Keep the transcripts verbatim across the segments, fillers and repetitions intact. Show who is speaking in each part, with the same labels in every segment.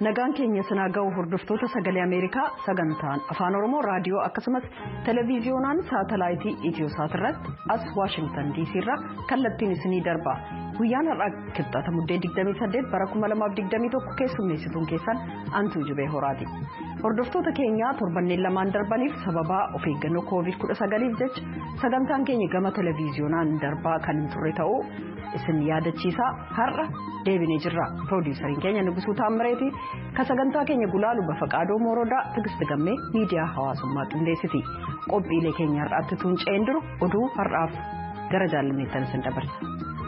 Speaker 1: nagaan keenya sanaa ga'u hordoftoota sagalee Ameerikaa sagantaan afaan Oromoo raadiyoo akkasumas televiziyoonaan saatalaayitii Itiyoosaat irratti as Waashingtan D C irraa kallattiin isinii darba. Guyyaan har'aa kibxata muddee digdamii saddeet bara kuma lamaaf digdamii tokko keessummeessituun keessan Antuu Jubee Horaati. Hordoftoota keenya torbanneen lamaan darbaniif sababa of eeggannoo koovid kudha sagaliif jecha sagantaan keenya gama televiziyoonaan darbaa kan hin turre ta'uu isin yaadachiisaa har'a deebinee jirra. Produuseriin keenya Nugusuu Taammireeti ka sagantaa keenya gulaalu Bafaqaadoo Moorodaa Tigisti Gammee miidiyaa hawaasummaa qindeessiti. Qophiilee keenya har'aatti tuunceen jiru oduu har'aaf gara jaallameettan isin dabarsa.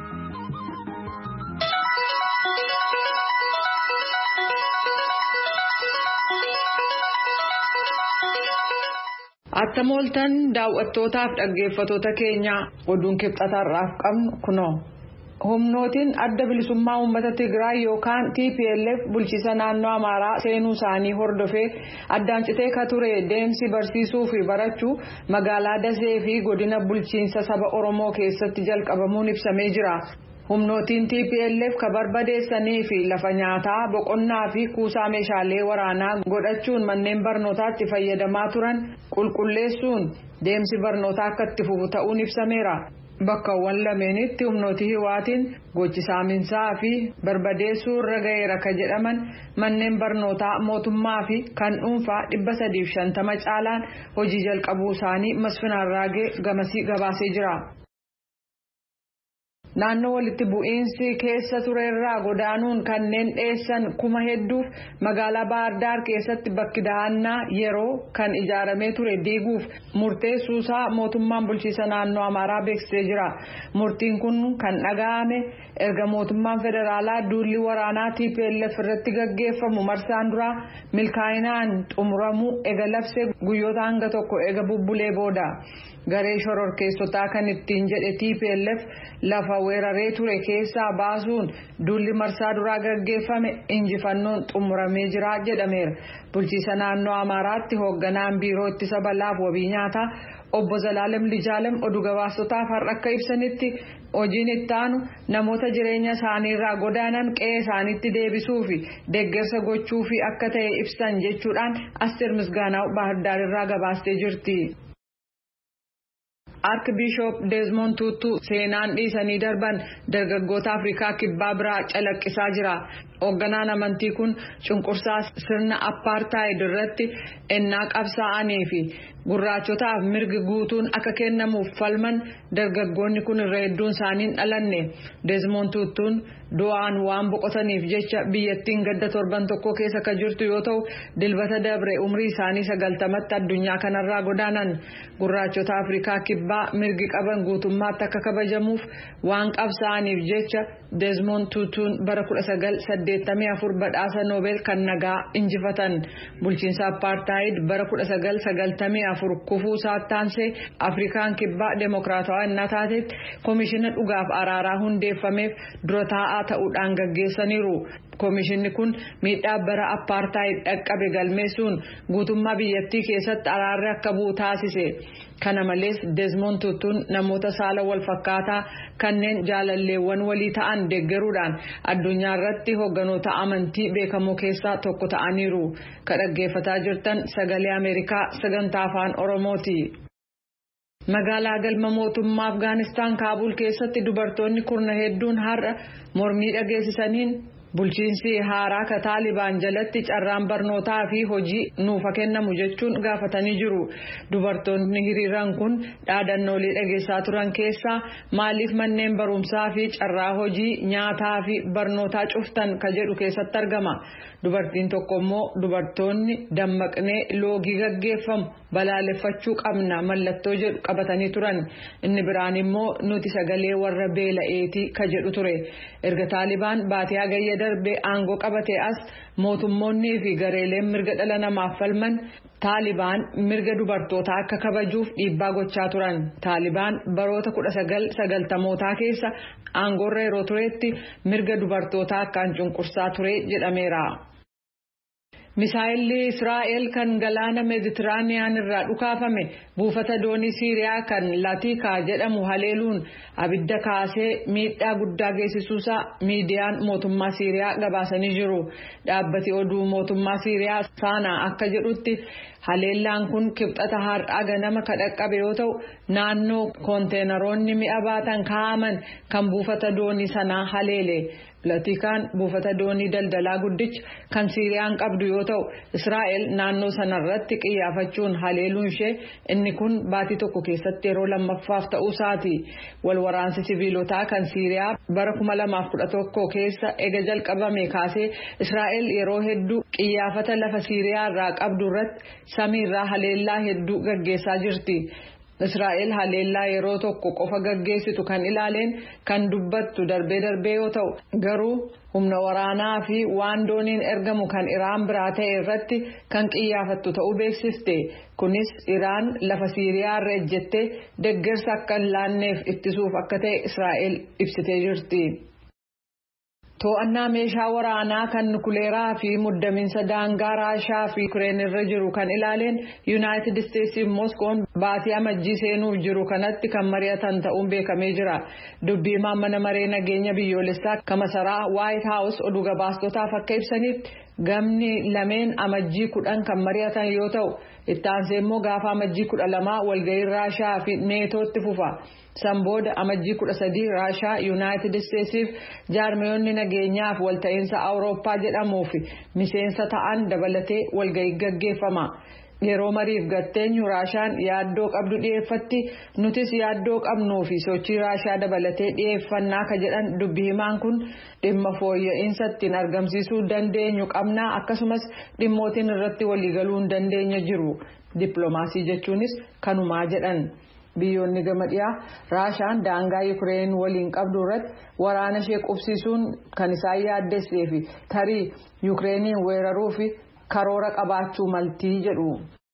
Speaker 2: Attamooltan daawwattootaaf dhaggeeffattoota keenya oduun kibxata har'aaf qabnu kunoo. Humnootiin adda bilisummaa uummata Tigraay yookaan T P L F bulchiisa naannoo Amaaraa seenuu isaanii hordofee addaan citee ka ture deemsi barsiisuu fi barachuu magaalaa Dasee fi godina bulchiinsa saba Oromoo keessatti jalqabamuun ibsamee jira. Humnootiin T P L F ka barbadeessanii fi lafa nyaataa boqonnaa fi kuusaa meeshaalee waraanaa godhachuun manneen barnootaatti fayyadamaa turan qulqulleessuun deemsi barnootaa akka itti fufu ta'uun ibsameera. Bakkawwan lameenitti humnooti hiwaatiin gochi saaminsaa fi barbadeessuu irra ga'eera ka jedhaman manneen barnootaa mootummaa fi kan dhuunfaa dhibba sadiif shantama caalaan hojii jalqabuu isaanii Masfinaa Raagee gamasii gabaasee jira. Naannoo walitti bu'iinsi keessa ture irraa godaanuun kanneen dheessan kuma hedduuf magaalaa Baardaar keessatti bakki dahannaa yeroo kan ijaaramee ture diiguuf murteessuusaa mootummaan bulchiisa naannoo Amaaraa beeksisee jira. Murtiin kun kan dhaga'ame erga mootummaan federaalaa duulli waraanaa T P L F irratti gaggeeffamu marsaan duraa milkaa'inaan xumuramuu ega labsee guyyoota hanga tokko ega bubbulee booda. Garee shororkeessotaa kan ittiin jedhe T P L F lafa weeraree ture keessaa baasuun duulli marsaa duraa gaggeeffame injifannoon xumuramee jira jedhameera. Bulchiisa naannoo Amaaraatti hoogganaan biiroo ittisa balaaf wabii nyaataa obbo Zalaalem Lijaalem oduu gabaastotaaf har'a akka ibsanitti hojiin itti aanu namoota jireenya isaanii irraa godaanan qe'ee isaaniitti deebisuu fi deeggarsa gochuu fi akka ta'e ibsan jechuudhaan Asteer Misgaanaa Baahirdaar irraa gabaastee jirti. Archbishop Desmond Tutu seenaan dhiisanii darban dargaggoota Afrikaa kibbaa biraa calaqqisaa jira. Hoogganaan amantii kun cunqursaa sirna apartheid irratti ennaa qabsaa'anii fi gurraachotaaf mirgi guutuun akka kennamuuf falman dargaggoonni kun irra hedduun isaanii dhalanne. Desmond Tutuun du'aan waan boqotaniif jecha biyyattiin gadda torban tokko keessa ka jirtu yoo ta'u dilbata dabre umrii isaanii sagaltamatti addunyaa kanarraa godaanan. Gurraachota Afrikaa kibbaa mirgi qaban guutummaatti akka kabajamuuf waan qabsaa'aniif jecha Desmond Tutuun bara kudha sagal saddeettamii afur badhaasa Noobel kan nagaa injifatan. Bulchiinsa apartheid bara kudha sagal sagaltamii afur kufuu saattaansee Afrikaan kibbaa demokraatawaa innaa taatetti koomishina dhugaaf araaraa hundeeffameef dura taa'aa ta'uudhaan gaggeessaniiru. Koomishinni kun miidhaa bara apartheid dhaqqabe galmeessuun guutummaa biyyattii keessatti araarri akka bu'u taasise. Kana malees Desmond Tutuun namoota saala wal fakkaataa kanneen jaalalleewwan walii ta'an deeggaruudhaan addunyaa irratti hoogganoota amantii beekamoo keessaa tokko ta'aniiru. Ka dhaggeeffataa jirtan sagalee Ameerikaa sagantaa afaan Oromooti. Magaalaa galma mootummaa Afgaanistaan Kaabul keessatti dubartoonni kurna hedduun har'a mormii dhageessisaniin bulchiinsi haaraa ka Taalibaan jalatti carraan barnootaa fi hojii nuufa kennamu jechuun gaafatanii jiru. Dubartoonni hiriiran kun dhaadannoolee dhageessaa turan keessaa maaliif manneen barumsaa fi carraa hojii nyaataa fi barnootaa cuftan ka jedhu keessatti argama. Dubartiin tokko immoo dubartoonni dammaqnee loogii gaggeeffamu balaaleffachuu qabna mallattoo jedhu qabatanii turan. Inni biraan immoo nuti sagalee warra beela'eetii ka jedhu ture. Erga Taalibaan baatee hagayya darbee aangoo qabatee as mootummoonnii fi gareeleen mirga dhala namaaf falman Taalibaan mirga dubartootaa akka kabajuuf dhiibbaa gochaa turan. Taalibaan baroota kudha sagal sagaltamootaa keessa aangoorra yeroo turetti mirga dubartootaa akkaan cunqursaa ture jedhameera. Misaayilli Israa'el kan galaana Meeditiraaniyaan irraa dhukaafame buufata doonii Siiriyaa kan Latikaa jedhamu haleeluun abidda kaasee miidhaa guddaa geessisuusaa miidiyaan mootummaa Siiriyaa gabaasanii jiru. Dhaabbati oduu mootummaa Siiriyaa Saanaa akka jedhutti haleellaan kun kibxata har'aa ganama kadhaqqabe yoo ta'u naannoo konteenaroonni mi'a baatan kaa'aman kan buufata doonii sanaa haleele. Latikaan buufata doonii daldalaa guddicha kan Siiriyaan qabdu yoo ta'u Israa'el naannoo sanarratti qiyyaafachuun haleeluun ishee inni kun baatii tokko keessatti yeroo lammaffaaf ta'uu isaati. Wal waraansi siviilotaa kan Siiriyaa bara kuma lamaaf kudha tokko keessa ega jalqabame kaasee Israa'el yeroo hedduu qiyyaafata lafa Siiriyaa irraa qabdu irratti samiirraa haleellaa hedduu gaggeessaa jirti. Israa'el haleellaa yeroo tokko qofa gaggeessitu kan ilaaleen kan dubbattu darbee darbee yoo ta'u garuu humna waraanaa fi waan dooniin ergamu kan Iraan biraa ta'e irratti kan qiyyaafattu ta'uu beeksiste. Kunis Iraan lafa Siiriyaa irra ejjettee deeggarsa akka hin laanneef ittisuuf akka ta'e Israa'el ibsitee jirti. To'annaa meeshaa waraanaa kan nukuleeraa fi muddamiinsa daangaa Raashaa fi Ukireen irra jiru kan ilaaleen Yuunaayitid Isteetsii fi Mooskoon baatii amajjii seenuuf jiru kanatti kan mari'atan ta'uun beekamee jira. Dubbii mana maree nageenya biyyoolessaa kan masaraa Waayit Haawus oduu gabaastotaaf akka ibsanitti gamni lameen amajjii kudhan kan mari'atan yoo ta'u itti aansee immoo gaafa amajjii kudha lamaa walgahii Raashaa fi Neetootti fufa. Sambooda amajjii kudha sadii Raashaa Yuunaayitid Isteetsiif jaarmiyoonni nageenyaaf walta'iinsa Awurooppaa jedhamuuf miseensa ta'an dabalatee walgahii gaggeeffama. Yeroo mariif gatteenyu Raashaan yaaddoo qabdu dhiyeeffatti nutis yaaddoo qabnuu fi sochii Raashaa dabalatee dhiyeeffannaa ka jedhan dubbii himaan kun dhimma fooyya'insa ittiin argamsiisuu dandeenyu qabnaa akkasumas dhimmootiin irratti waliigaluu hin dandeenya jiru. Dippiloomaasii jechuunis kanumaa jedhan. Biyyoonni gama dhiyaa Raashaan daangaa Ukireen waliin qabdu irratti waraana ishee qubsiisuun kan isaan yaaddessee fi tarii Ukireenin weeraruu fi karoora qabaachuu maltii jedhu.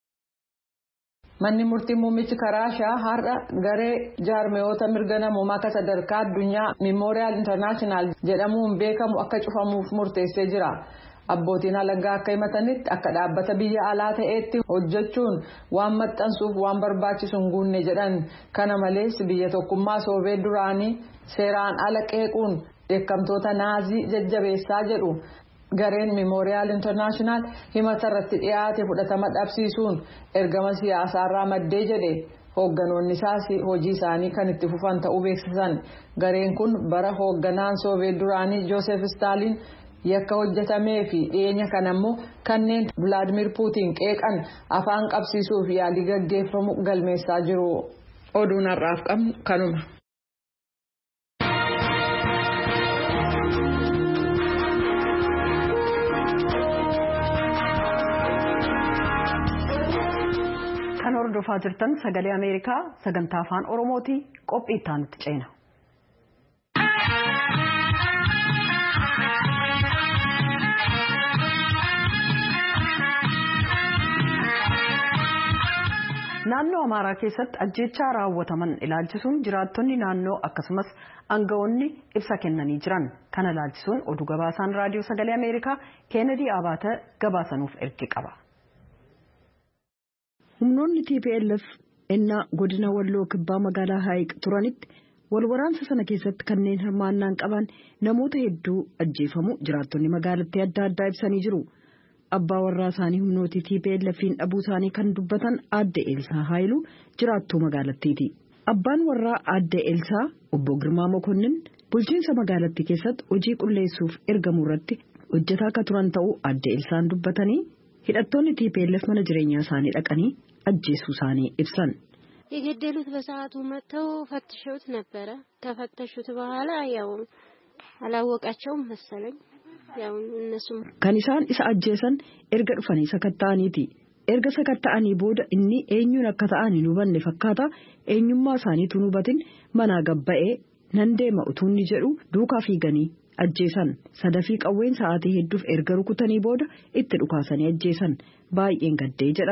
Speaker 2: Manni murtii muummichi Raashaa har'a garee jaarmiyoota mirga namoomaa akka sadarkaa addunyaa Memorial International jedhamuun beekamu akka cufamuuf murteessee jira. Abbootiin alangaa akka himatanitti akka dhaabbata biyya alaa ta'etti hojjechuun waan maxxansuuf waan barbaachisu hin guunne jedhan. Kana malees biyya tokkummaa Soobeet duraanii seeraan ala qeequun dheekkamtoota naazii jajjabeessaa jedhu. Gareen Memorial International himata irratti dhiyaate fudhatama dhabsiisuun ergama siyaasaarraa maddee jedhe. Hoogganoonni isaas hojii isaanii kan itti fufan ta'uu beeksisan. Gareen kun bara hoogganaan Soobeet duraanii Joosef Staaliin yakka hojjetamee fi dhiyeenya kan ammoo kanneen Vilaadimir Puutiin qeeqan afaan qabsiisuuf yaalii gaggeeffamu galmeessaa jiru. Oduun har'aaf qabnu kanuma.
Speaker 1: Kan hordofaa jirtan sagalee Ameerikaa sagantaa afaan Oromooti qophii itti aanutti ceena. Naannoo Amaaraa keessatti ajjeechaa raawwataman ilaalchisuun jiraattonni naannoo akkasumas aangawoonni ibsa kennanii jiran. Kana ilaalchisuun oduu gabaasaan raadiyoo sagalee Ameerikaa Keenedii Abaata gabaasanuuf erge qaba. Humnoonni T P L F ennaa godina Walloo kibbaa magaalaa Haayiq turanitti wal waraansa sana keessatti kanneen hirmaannaan qaban namoota hedduu ajjeefamu jiraattonni magaalattii adda addaa ibsanii jiru. Abbaa warraa isaanii humnooti T P L F'n dhabuu isaanii kan dubbatan Aadde Eelsaa Haayiluu jiraattuu magaalattiiti. Abbaan warraa Aadde Eelsaa obbo Girmaa Mokonnin bulchiinsa magaalattii keessatti hojii qulleessuuf ergamu irratti hojjetaa akka turan ta'uu Aadde Eelsaan dubbatanii hidhattoonni T P L F mana jireenyaa isaanii dhaqanii ajjeesuu isaanii ibsan.
Speaker 3: የገደሉት በሰዓቱ መተው ፈትሸውት ነበረ ከፈተሹት በኋላ ያው አላወቃቸውም መሰለኝ ያው እነሱም
Speaker 1: kan isaan isa ajjeesan erga dhufanii sakatta'aniiti erga sakatta'anii booda inni eenyuun akka ta'an hin hubanne fakkaata eenyummaa isaaniitu hin hubatin manaa gabba'ee nan deema utuunni jedhu duukaa fiiganii ajjeesan sadafii qawween sa'aatii hedduuf erga rukutanii booda itti dhukaasanii ajjeesan baay'een gaddee jedhan.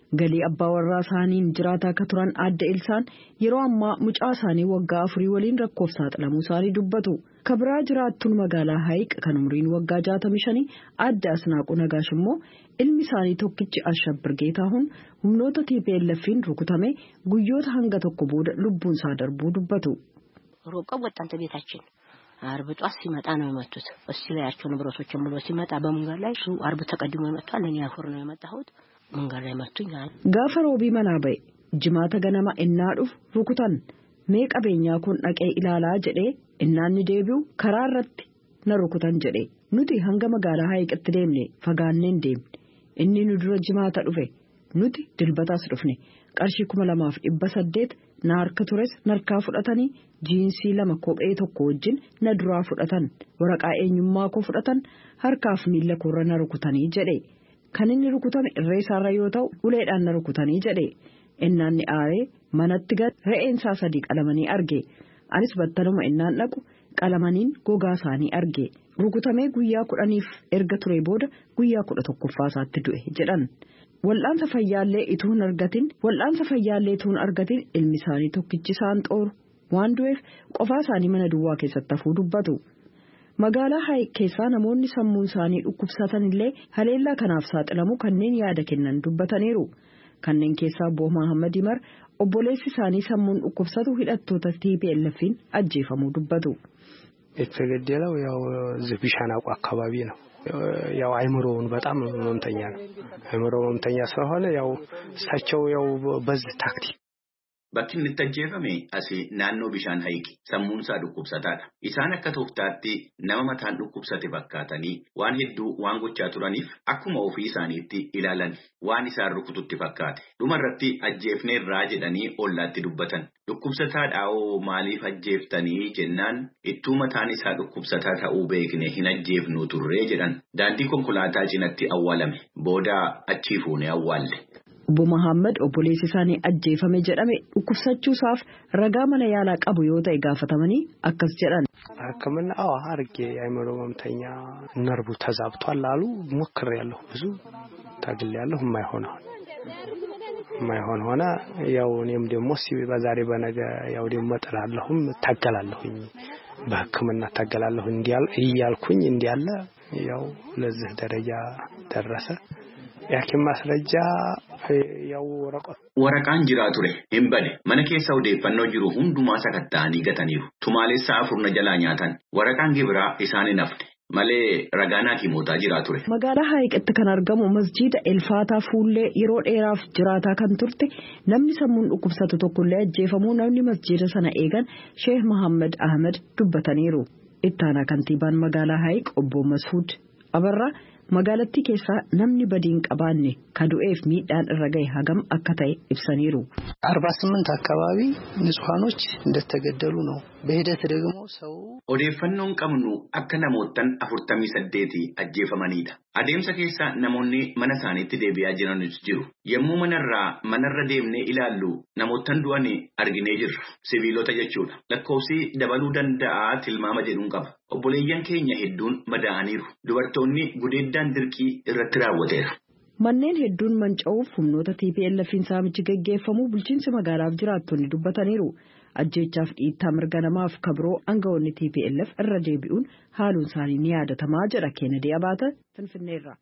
Speaker 1: galii abbaa warraa isaaniin jiraataa akka turan adda ilsaan yeroo ammaa mucaa isaanii waggaa afurii waliin rakkoof saaxilamuu isaanii dubbatu. Kabiraa jiraattuun magaalaa Hayiq kan umriin waggaa jaatamii shanii adda Asnaaquu Nagaash immoo ilmi isaanii tokkichi Ashabbir Geetaahuun humnoota T P L F'n rukutame guyyoota hanga tokko booda lubbuun isaa darbuu dubbatu.
Speaker 4: ሮቀው ወጣን ተቤታችን አርብ ጧት ሲመጣ ነው የመጡት እሱ ላይ ያቸው ንብረቶችን ብሎ ሲመጣ በመንገድ ላይ እሱ አርብ ተቀድሞ የመጣው ለኔ ያፎር ነው የመጣሁት መንገድ ላይ መጡኝ
Speaker 1: ጋፈ ሮቢ መናበይ ጅማተ ገነማ እናዱፍ ሩኩታን ሜ ቀበኛ ኩን ዳቄ ኢላላ ጀዴ እናኒ ዴቢው ከራረት ነሩኩታን ጀዴ ኑቲ hanga magaala Hayiqitti deemne fagaanneen deemne inni nu dura jimaata dhufe nuti dilbataas dhufne qarshii kuma lamaaf dhibba saddeet na harka tures narkaa fudhatanii jiinsii lama kophee tokko wajjin na duraa fudhatan waraqaa eenyummaa koo fudhatan harkaaf miila koorra na rukutanii jedhe kan inni rukutame irreessaarra yoo ta'u uleedhaan na rukutanii jedhe innaanni aaree manatti gad re'eensaa sadii qalamanii arge anis battaluma innaan dhaqu qalamaniin gogaa isaanii arge rukutamee guyyaa kudhaniif erga ture booda guyyaa kudha tokkoffaasaatti du'e jedhan. Wal'aansa fayyaallee ituun argatin wal'aansa fayyaallee ituun argatin ilmi isaanii tokkichi isaan xooru waan du'eef qofaa isaanii mana duwwaa keessatti hafuu dubbatu. Magaalaa Hayiq keessaa namoonni sammuun isaanii dhukkubsatan illee haleellaa kanaaf saaxilamu kanneen yaada kennan dubbataniiru. Kanneen keessaa Obbo Muhammad Imar obboleessi isaanii sammuun dhukkubsatu hidhattoota T P L F'n ajjeefamuu dubbatu.
Speaker 5: የተገደለው ያው ዝብሻናቁ አካባቢ ነው ያው አይምሮውን በጣም መምተኛ ነው አይምሮ መምተኛ ስለሆነ ያው እሳቸው ያው በዚህ ታክቲክ
Speaker 6: bakki inni tajjeefame asii naannoo bishaan Hayiqi sammuun isaa dhukkubsataadha isaan akka tooftaatti nama mataan dhukkubsate fakkaatanii waan hedduu waan gochaa turaniif akkuma ofii isaaniitti ilaalan waan isaan rukututti fakkaate dhumarratti ajjeefneerraa jedhanii ollaatti dubbatan dhukkubsataadhaa oo maaliif ajjeeftanii jennaan ittuu mataan isaa dhukkubsataa ta'uu beekne hin ajjeefnuu turree jedhan daandii konkolaataa cinatti awwaalame booda achii fuune awwaalle.
Speaker 1: Obbo Muhammad obboleessi isaanii ajjeefame jedhame dhukkubsachuusaaf ragaa mana yaalaa qabu yoo ta'e gaafatamanii akkas jedhan.
Speaker 5: Akkamiin awa arge አይምሮ መምተኛ ነርቡ ተዛብቷል አሉ ሞክሬያለሁ ብዙ ታግሌያለሁ የማይሆን የማይሆን ሆነ ያው እኔም ደግሞ ሲቢ በዛሬ በነገ ያው ደግሞ ጥላለሁም ታገላለሁኝ በሕክምና ታገላለሁ እንዲያል እያልኩኝ እንዲያለ ያው ለዚህ ደረጃ ደረሰ ያኪም ማስረጃ ያው ወረቀት
Speaker 6: waraqaan jiraa ture hin bade mana keessa odeeffannoo jiru hundumaa sakatta'anii gataniiru tumaaleessa afurna jalaa nyaatan waraqaan gibiraa isaanii nafte malee ragaanaa kimootaa jiraa ture.
Speaker 1: Magaalaa Hayiqitti kan argamu masjiida Elfaataa Fuullee yeroo dheeraaf jiraataa kan turte namni sammuun dhukkubsatu tokkollee ajjeefamuu namni masjiida sana eegan Sheekh Muhammad Ahmed dubbataniiru. Ittaanaa kantiibaan magaalaa Hayiq obbo Masuud Abarraa magaalattii keessaa namni badiin qabaanne kadu'eef miidhaan irra gahe hagam akka ta'e ibsaniiru.
Speaker 5: አርባ ስምንት አካባቢ ንጹሃኖች እንደተገደሉ ነው በሂደት ደግሞ ሰው
Speaker 6: odeeffannoon qabnu akka namoottan afurtamii saddeet ajjeefamanidha adeemsa keessa namoonni mana isaaniitti deebi'aa jiranis jiru yemmuu manarraa manarra deemnee ilaallu namoottan du'anii arginee jirra siviilota jechuudha lakkoofsi dabaluu danda'a tilmaama jedhuun qaba obboleeyyan keenya hedduun madaa'aniiru dubartoonni gudeeddaan dirqii irratti raawwateera.
Speaker 1: Manneen hedduun manca'uuf humnoota T P L F'n saamichi gaggeeffamu bulchiinsi magaalaaf jiraattonni dubbataniiru. Ajjeechaaf dhiittaa mirga namaaf kabroo aangawoonni T P L F irra deebi'uun haaluun isaanii ni yaadatamaa jedha Kennedy Abaata Finfinneerraa.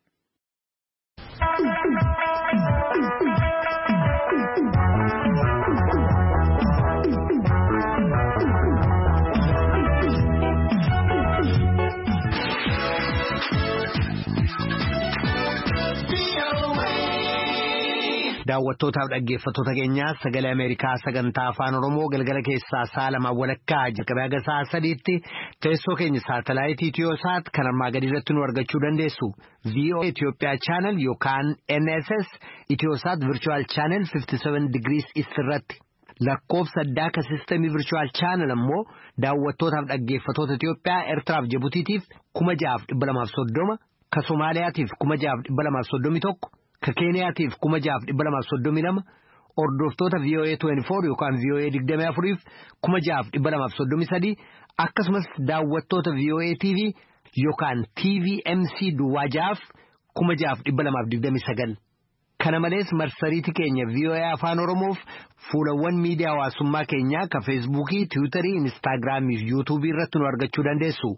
Speaker 7: daawwattootaaf dhaggeeffattoota keenyaa sagalee Ameerikaa sagantaa afaan Oromoo galgala keessaa saalama walakkaa jalqabee haga sa'a sadiitti teessoo keenya saatalaayitii Itiyoosaat kan armaa gadi irratti nu argachuu dandeessu. V O A Itoophiyaa channel yookaan N S S Itiyoosaat virtual channel fifty-seven degrees east irratti. Lakkoofsa addaa ka sistemii virtual channel ammoo daawwattootaaf dhaggeeffattoota Itiyoophiyaa Eertiraaf Jibuutiitiif kuma jaaf dhibba lamaaf soddoma ka Somaaliyaatiif kuma jaaf dhibba lamaaf soddomi tokko ka Keeniyaatiif kuma jaaf dhibba lamaaf soddomi lama hordoftoota V O A twenty-four yookaan V O A digdamii afuriif kuma jaaf dhibba lamaaf soddomi sadii akkasumas daawwattoota V O A T V yookaan T V M C duwwaa jaaf kuma jaaf dhibba lamaaf digdamii sagal Kana malees marsariitii keenya V O A Afaan Oromoof fuulawwan miidiyaa hawaasummaa keenyaa ka Feesbuukii, Tiwiitarii, Inistaagiraamii fi Yuutuubii irratti nu argachuu dandeessu.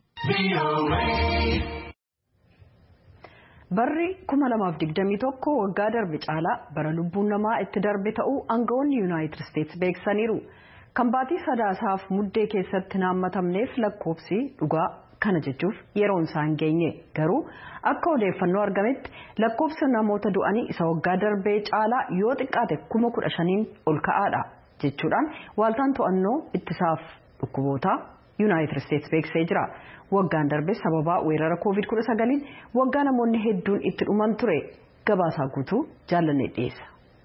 Speaker 1: Barri kuma lamaaf digdamii tokko waggaa darbe caalaa bara lubbuun namaa itti darbe ta'uu aangawoonni Yuunaayitid Isteetsi beeksisaniiru. Kan baatii sadaasaaf muddee keessatti naammatamneef lakkoofsi dhugaa kana jechuuf yeroon isaan geenye garuu akka odeeffannoo argametti lakkoofsa namoota du'anii isa waggaa darbee caalaa yoo xiqqaate kuma kudha shaniin ol ka'aadha jechuudhaan waaltaan to'annoo ittisaaf dhukkubootaa Yuunaayitid Isteetsi beeksisee jira. Waggaan darbe sababaa weerara koovid kudha sagaliin waggaa namoonni hedduun itti dhuman ture. Gabaasaa guutuu jaalannee dhiyeessa.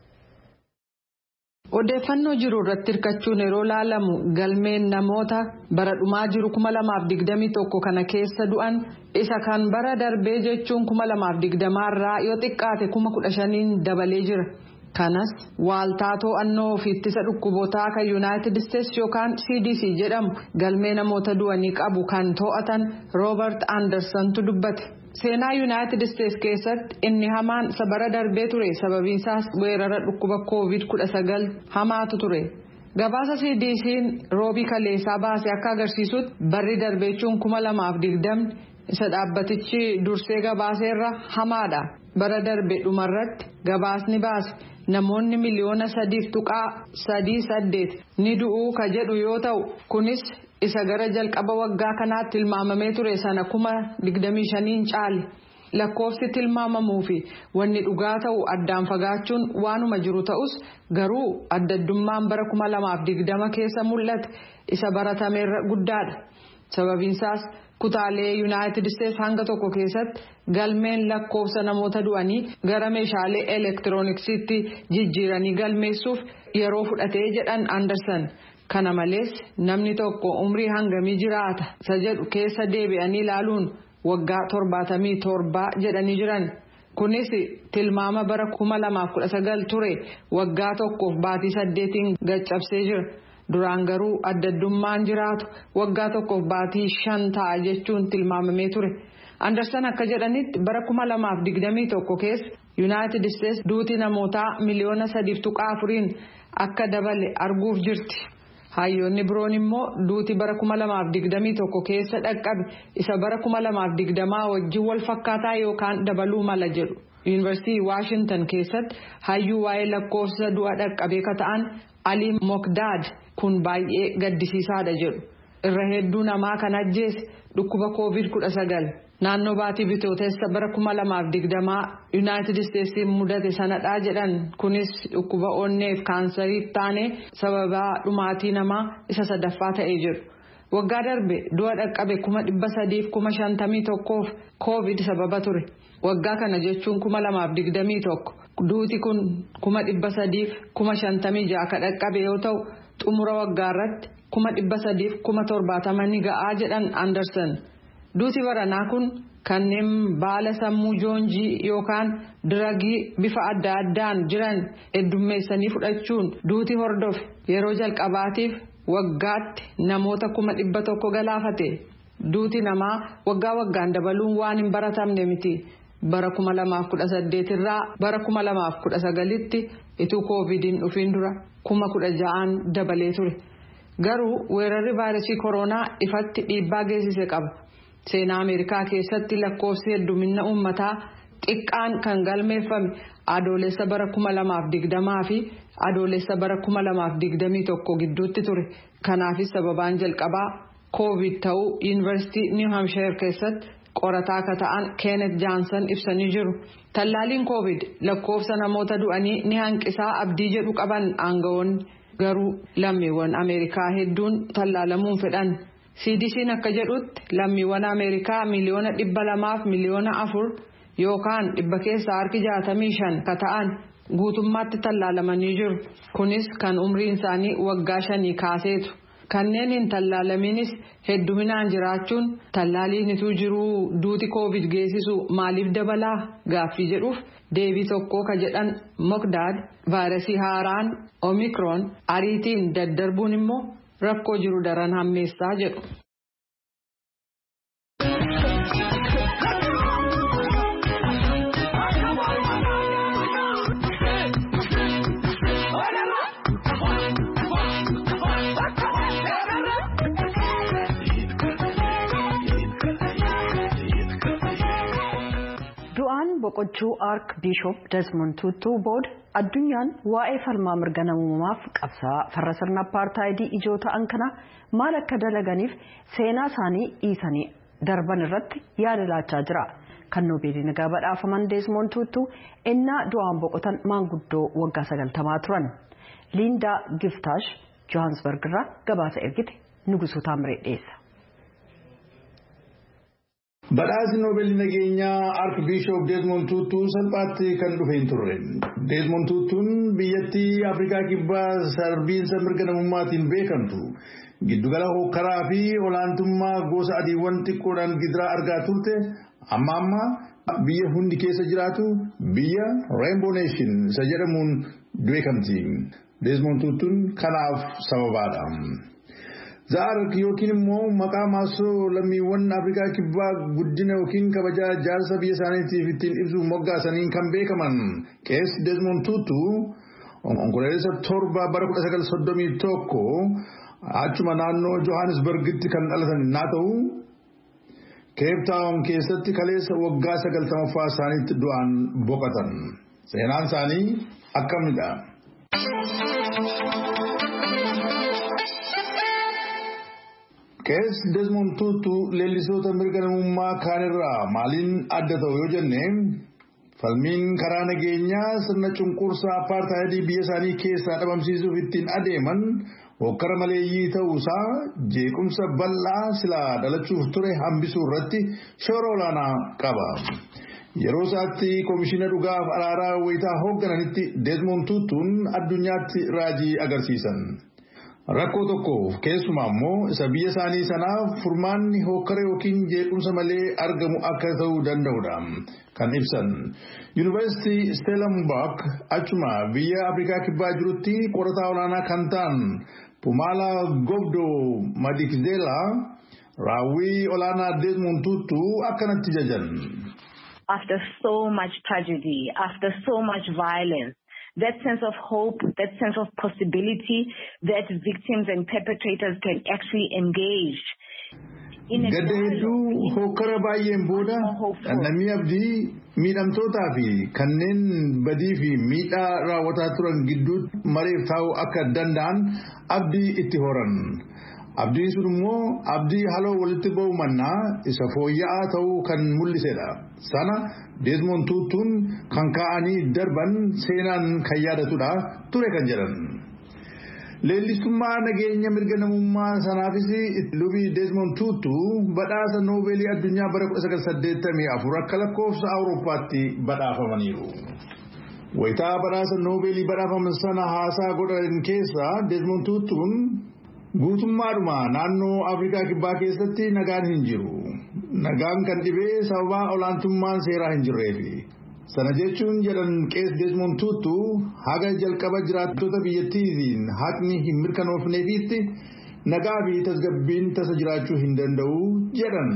Speaker 2: Odeeffannoo jiru irratti hirkachuun yeroo laalamu galmeen namoota bara dhumaa jiru kuma lamaaf digdamii tokko kana keessa du'an isa kan bara darbee jechuun kuma lamaaf digdamaarraa yoo xiqqaate kuma kudha shaniin dabalee jira. Kanas waaltaa to'annoo fi ittisa dhukkubootaa kan Yuunaayitid Isteetsi yookaan C D C jedhamu galmee namoota du'anii qabu kan to'atan Roobert Andersontu dubbate. Seenaa Yuunaayitid Isteetsi keessatti inni hamaan isa bara darbee ture sababiinsaas weerara dhukkuba koovid kudha sagal hamaatu ture. Gabaasa C D C'n roobii kaleessaa baase akka agarsiisutti barri darbeechuun kuma lamaaf digdamni isa dhaabbatichi dursee gabaaseerra hamaadha. Bara darbe dhumarratti gabaasni baase namoonni miliyoona sadiif tuqaa sadii saddeet ni du'uu ka jedhu yoo ta'u kunis isa gara jalqaba waggaa kanaatti tilmaamamee ture sana kuma digdamii shaniin caale. Lakkoofsi tilmaamamuu fi wanni dhugaa ta'u addaan fagaachuun waanuma jiru ta'us garuu addaddummaan bara kuma lamaaf digdama keessa mul'ate isa baratameerra guddaadha. Sababiinsaas kutaalee Yuunaayitid Isteetsi hanga tokko keessatti galmeen lakkoofsa namoota du'anii gara meeshaalee elektirooniksiitti jijjiiranii galmeessuuf yeroo fudhatee jedhan Anderson. Kana malees namni tokko umrii hangamii jiraata isa jedhu keessa deebi'anii ilaaluun waggaa torbaatamii torbaa jedhanii jiran. Kunis tilmaama bara kuma lamaaf kudha sagal ture waggaa tokkoof baatii saddeetiin gaccabsee jira. Duraan garuu addaddummaan jiraatu waggaa tokkoof baatii shan ta'a jechuun tilmaamamee ture. Anderson akka jedhanitti bara kuma lamaaf digdamii tokko keessa Yuunaayitid Isteetsi duuti namootaa miliyoona sadiif tuqaa afuriin akka dabale arguuf jirti. Hayyoonni biroon immoo duuti bara kuma lamaaf digdamii tokko keessa dhaqqabe isa bara kuma lamaaf digdamaa wajjin wal fakkaataa yookaan dabaluu mala jedhu. Yuunivarsiitii Waashintan keessatti hayyuu waa'ee lakkoofsa du'a dhaqqabee ka ta'an Ali Mokdaad kun baay'ee gaddisiisaadha jedhu. Irra hedduu namaa kan ajjeese dhukkuba koovid kudha sagal naannoo baatii bitootessa bara kuma lamaaf digdamaa Yuunaayitid Isteetsiin mudate sanadhaa jedhan. Kunis dhukkuba onneef kaansarii taane sababaa dhumaatii namaa isa sadaffaa ta'ee jedhu. Waggaa darbe du'a dhaqqabe kuma dhibba sadiif kuma shantamii tokkoof koovid sababa ture. Waggaa kana jechuun kuma lamaaf digdamii tokko duuti kun kuma dhibba sadiif kuma shantamii ja'a ka dhaqqabe yoo ta'u xumura waggaa irratti kuma dhibba sadiif kuma torbaatama ni ga'aa jedhan Anderson. Duuti baranaa kun kanneen baala sammuu joonjii yookaan diragii bifa adda addaan jiran heddummeessanii fudhachuun duuti hordofe yeroo jalqabaatiif waggaatti namoota kuma dhibba tokko galaafate. Duuti namaa waggaa waggaan dabaluun waan hin baratamne miti. Bara kuma lamaaf kudha saddeet irraa bara kuma lamaaf kudha sagalitti ituu koovidiin dhufiin dura kuma kudha ja'aan dabalee ture. Garuu weerarri vaayirasii koronaa ifatti dhiibbaa geessise qaba. Seenaa Ameerikaa keessatti lakkoofsi heddumina uummataa xiqqaan kan galmeeffame adoolessa bara kuma lamaaf digdamaa fi adoolessa bara kuma lamaaf digdamii tokko gidduutti ture. Kanaafis sababaan jalqabaa koovid ta'uu Yuunivarsiitii Niw Haamshaayir keessatti qorataa akka ta'an Keenet Jaansan ibsanii jiru. Tallaaliin koovid lakkoofsa namoota du'anii ni hanqisaa abdii jedhu qaban aangawoonni. Garuu lammiiwwan Ameerikaa hedduun tallaalamuun fedhan. C D C'n akka jedhutti lammiiwwan Ameerikaa miliyoona dhibba lamaaf miliyoona afur yookaan dhibba keessaa harki jaatamii shan ka ta'an guutummaatti tallaalamanii jiru. Kunis kan umriin isaanii waggaa shanii kaaseetu. Kanneen hin tallaalaminis hedduminaan jiraachuun tallaaliin ituu jiruu duuti koovid geessisu maaliif dabalaa gaaffii jedhuuf deebii tokko ka jedhan Mokdaad vaayirasii haaraan Omikroon ariitiin daddarbuun immoo rakkoo jiru daran hammeessaa jedhu.
Speaker 1: boqochuu Ark Bishop Desmond Tutu booda addunyaan waa'ee falmaa mirga namummaaf qabsaa farra sirna apartaayidii ijoo ta'an kana maal akka dalaganiif seenaa isaanii dhiisanii darban irratti yaada laachaa jira. Kan Noobeeliin nagaa badhaafaman Desmond Tutu innaa du'aan boqotan maanguddoo waggaa sagaltamaa turan. Linda Giftash Johannesburg irraa gabaasa ergite Nugusuu Taamree dhiyeessa.
Speaker 8: Badhaasni Noobeelii nageenyaa Archbishop Desmond Tutu salphaatti kan dhufe hin turre. Desmond Tutuun biyyattii Afrikaa kibbaa sarbiinsa mirga namummaatiin beekamtu giddugala hokkaraa fi olaantummaa gosa adiiwwan xiqqoodhaan gidiraa argaa turte amma amma biyya hundi keessa jiraatu biyya Rainbow Nation isa jedhamuun beekamti. Desmond Tutuun kanaaf sababaadha. Zaark yookiin immoo maqaa maasoo lammiiwwan Afrikaa kibbaa guddina yookiin kabajaa jaarsa biyya isaaniitiif ittiin ibsu moggaasaniin kan beekaman Qees Desmond Tutu onkololeessa torba bara kudha sagal soddomii tokko achuma naannoo Johannesburgitti kan dhalatan naa ta'u Cape Town keessatti kaleessa waggaa sagaltamaffaa isaaniitti du'aan boqotan. Seenaan isaanii akkamidha? Qees Desmond Tutu leellisoota mirga namummaa kaanirraa maaliin adda ta'u yoo jenne falmiin karaa nageenyaa sirna cunqursaa apartaayidii biyya isaanii keessaa dhabamsiisuuf ittiin adeeman hokkara maleeyyii ta'uusaa jeequmsa bal'aa silaa dhalachuuf ture hambisuu irratti shoora olaanaa qaba. Yeroo isaatti koomishina dhugaaf araaraa wayitaa hooggananitti Desmond Tutuun addunyaatti raajii agarsiisan. Rakkoo tokkoof keessumaa immoo isa biyya isaanii sanaaf furmaanni hokkara yookiin jeequmsa malee argamu akka ta'uu danda'udha kan ibsan. Yuunivarsiitii Stellenbosch achuma biyya Afrikaa kibbaa jirutti qorataa olaanaa kan ta'an Pumala Gobdo Madikizela raawwii olaanaa Desmond Tutu akkanatti jajan.
Speaker 9: After so much tragedy, after so much violence, that sense of hope, that sense of possibility that victims and perpetrators can actually engage in a
Speaker 8: gadda hedduu hokkara baay'een booda namni abdii miidhamtootaa fi kanneen badii fi miidhaa raawwataa turan gidduutti mareef taa'uu akka danda'an abdii itti horan. Abdiin sun immoo abdii haloo walitti ba'u mannaa isa fooyya'aa ta'uu kan mul'isedha. Sana Desmond Tutuun kan ka'anii darban seenaan kan yaadatudha ture kan jedhan. Leellistummaa nageenya mirga namummaa sanaafis lubii Desmond Tutu badhaasa Noobeelii addunyaa bara kudha sagal saddeettamii afur akka lakkoofsa Awurooppaatti badhaafamaniiru. Wayitaa badhaasa Noobeelii badhaafaman sana haasaa godhan keessa Desmond Tutuun guutummaadhuma naannoo Afrikaa kibbaa keessatti nagaan hin jiru. Nagaan kan dhibee sababa olaantummaan seeraa hin jirreefi. Sana jechuun jedhan Qees Desmond Tutu haga jalqaba jiraattota biyyattiitiin haqni hin mirkanoofneefiitti nagaa fi tasgabbiin tasa jiraachuu hin danda'u jedhan.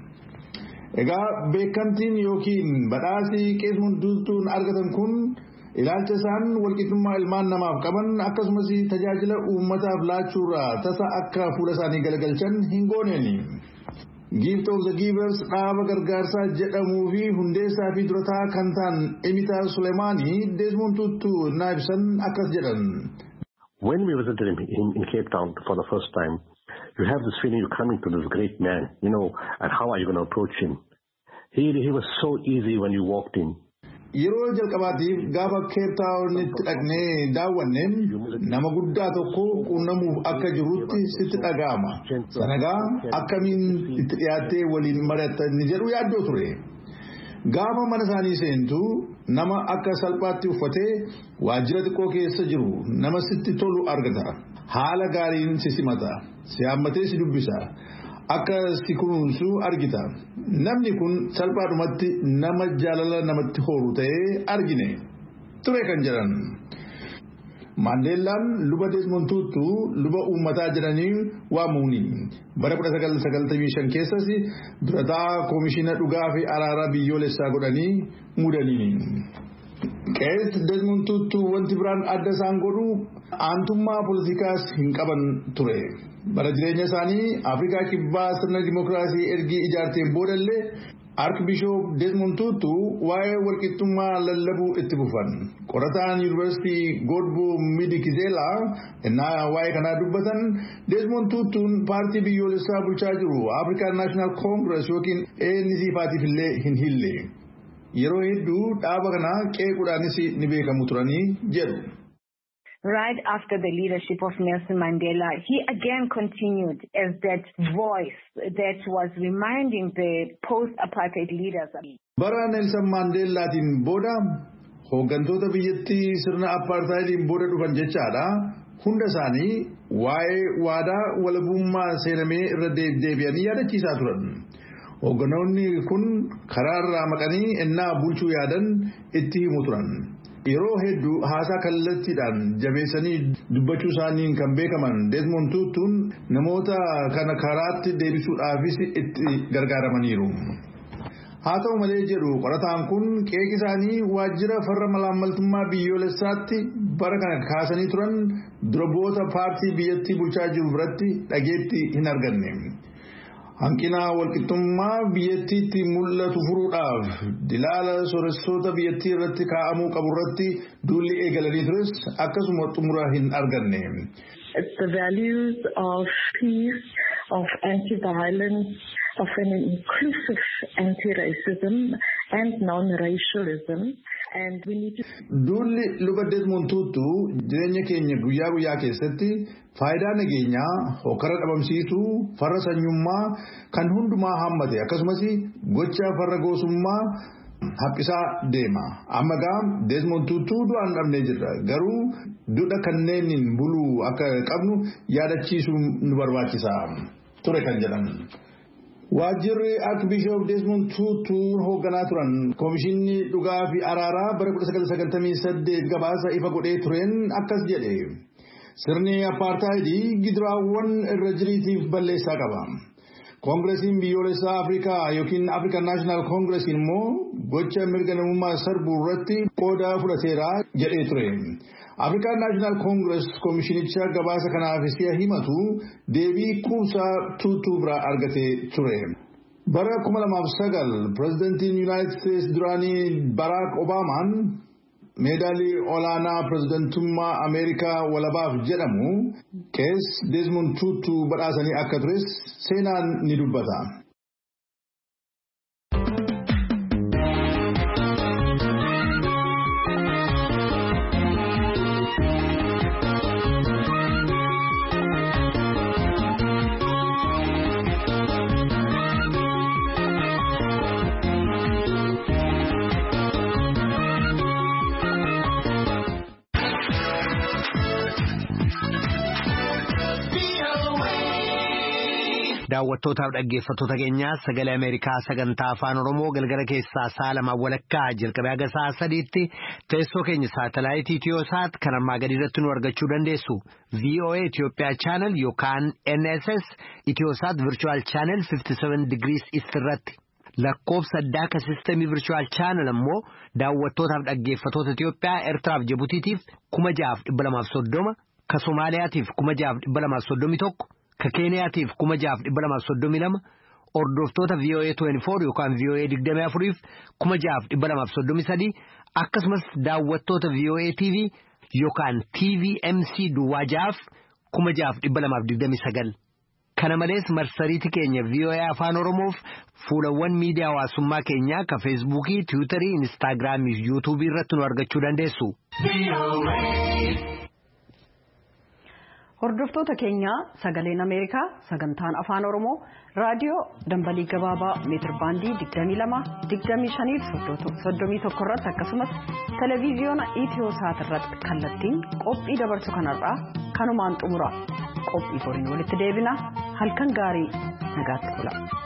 Speaker 8: Egaa beekamtiin yookiin badhaasii Qees Tutuun argatan kun ilaalcha isaan walqixxummaa ilmaan namaaf qaban akkasumas tajaajila uummataaf laachuurraa tasa akka fuula isaanii galagalchan hin gooneeni. Gift of the Givers dhaaba gargaarsaa jedhamuu fi hundeessaa fi durataa kan ta'an Emitaa Sulemaanii Desmond Tutu naa ibsan akkas jedhan.
Speaker 10: When we visited him in, in Cape Town for the first time, you have this feeling you're coming to this great man, you know, and how are you going to approach him? He, he was so easy when you walked in.
Speaker 8: Yeroo jalqabaatiif gaafa Cape Townitti dhaqnee daawwanneen nama guddaa tokko quunnamuuf akka jirutti sitti dhaga'ama. Sanagaa akkamiin itti dhiyaattee waliin mari'attan jedhu yaaddoo ture. Gaafa mana isaanii seentu nama akka salphaatti uffatee waajjira xiqqoo keessa jiru nama sitti tolu argata. Haala gaariin si simata. Si hammatee si dubbisa. Akka si kunuunsu argita. Namni kun salphaadhumatti nama jaalala namatti horu ta'ee argine ture kan jedhan. Mandeellaan luba Desmond Tutu luba uummataa jedhanii waamuuni. Bara kudha sagal sagaltamii shan keessas durataa koomishina dhugaa fi araaraa biyyoolessaa godhanii muudanii. Qees Desmond Tutu wanti biraan adda isaan godhu aantummaa poolitikaas hin qaban ture. Bara jireenya isaanii Afrikaa kibbaa sirna dimokiraasii ergii ijaarteen boodallee Archbishop Desmond Tutu waa'ee walqixxummaa lallabuu itti fufan. Qorataan Yuunivarsiitii Godbo Midikizela innaa waa'ee kanaa dubbatan Desmond Tutuun paartii biyyoolessaa bulchaa jiru African National Congress yookiin A N C faatiif illee hin hille. Yeroo hedduu dhaaba kana qeequudhaanis ni beekamu turanii jedhu.
Speaker 9: Right after the leadership of Nelson Mandela, he again continued as that voice that was reminding the post-apartheid leaders.
Speaker 8: Bara Nelson Mandelaatiin booda hooggantoota biyyattii sirna apartheidiin booda dhufan jechaadha. Hunda isaanii waa'ee waadaa walabummaa seenamee irra deebi'anii yaadachiisaa turan. Hoogganoonni kun karaarraa maqanii ennaa bulchuu yaadan itti himu turan. Yeroo hedduu haasaa kallattiidhaan jabeessanii dubbachuu isaaniin kan beekaman Desmond Tutuun namoota kana karaatti deebisuudhaafis itti gargaaramaniiru. Haa ta'u malee jedhu qorataan kun qeeqi isaanii waajjira farra malaammaltummaa biyyoolessaatti bara kana kaasanii turan durboota paartii biyyattii bulchaa jiru biratti dhageettii hin arganne. Hanqina walqixxummaa biyyattiitti mul'atu furuudhaaf dilaala sooressoota biyyattii irratti kaa'amuu qabu irratti duulli eegalanii tures akkasuma xumura hin arganne.
Speaker 11: The values of peace, of anti-violence, of an inclusive anti-racism and non-racialism. And we need to...
Speaker 8: Duulli luba Desmond Tutu jireenya keenya guyyaa guyyaa keessatti faayidaa nageenyaa hokkara dhabamsiisuu farra sanyummaa kan hundumaa hammate akkasumas gocha farra goosummaa haphisaa deema. Amma gaa Desmond Tutu du'aan dhabnee jirra. Garuu duudha kanneeniin buluu akka qabnu yaadachiisuu nu barbaachisa ture kan jedhan. Waajjirri Archbishop Desmond Tutu hoogganaa turan Komishinni Dhugaa fi Araaraa bara kudha sagal sagaltamii saddeet gabaasa ifa godhee tureen akkas jedhe. Sirni apartaayidii gidiraawwan irra jiriitiif balleessaa qaba. Koongiresiin biyyoolessaa Afrikaa yookiin African National Congress immoo gocha mirga namummaa sarbuu irratti qooda fudhateera jedhee ture. African National Congress komishinicha gabaasa kanaaf si'a himatu deebii kuusaa Tutu biraa argatee ture. Bara kuma lamaaf sagal pirezidantiin United States duraanii Barack Obamaan meedaalii olaanaa pirezidantummaa Ameerikaa walabaaf jedhamu kees Desmond Tutu badhaasanii akka tures seenaan ni dubbata.
Speaker 7: Daawwattootaaf dhaggeeffattoota keenyaa sagalee Ameerikaa sagantaa afaan Oromoo galgala keessaa sa'a lama walakkaa jalqabee haga sa'a sadiitti teessoo keenya saatalaayitii Itiyoosaat kan ammaa gadi irratti nu argachuu dandeessu. V O A Itoophiyaa Channel yookaan N S S Itiyoosaat Virtual Channel fifty-seven degrees East irratti. Lakkoofsa addaa ka sistemii Virtual Channel ammoo daawwattootaaf dhaggeeffattoota Itoophiyaa Eertiraaf Jibutiitiif kuma jahaaf dhibba lamaaf soddoma ka Somaaliyaatiif kuma jahaaf dhibba lamaaf soddomii tokko. Ka Keeniyaatiif kuma jahaaf dhibba lamaaf soddomii lama hordoftoota V O A twenty-four yookaan V O A digdamii afuriif kuma jahaaf dhibba lamaaf soddomii sadii akkasumas daawwattoota V O A T V yookaan T V M C duwwaa jahaaf kuma jahaaf dhibba lamaaf digdamii sagal. Kana malees marsariitii keenya V O A afaan Oromoof fuulawwan miidiyaa hawaasummaa keenyaa ka Feesbuukii, Tiwiitarii, Instaagiraamii fi Yuutuubii irratti nu argachuu dandeessu.
Speaker 1: Hordoftoota keenya sagaleen Ameerikaa sagantaan afaan Oromoo raadiyoo dambalii gabaabaa meetir baandii digdamii lama digdamii shanii fi soddomii tokko irratti akkasumas televiziyoona Itiyoosaat irratti kallattiin qophii dabarsu kanarraa kanumaan xumura qophii boriin walitti deebina halkan gaarii nagaatti bula.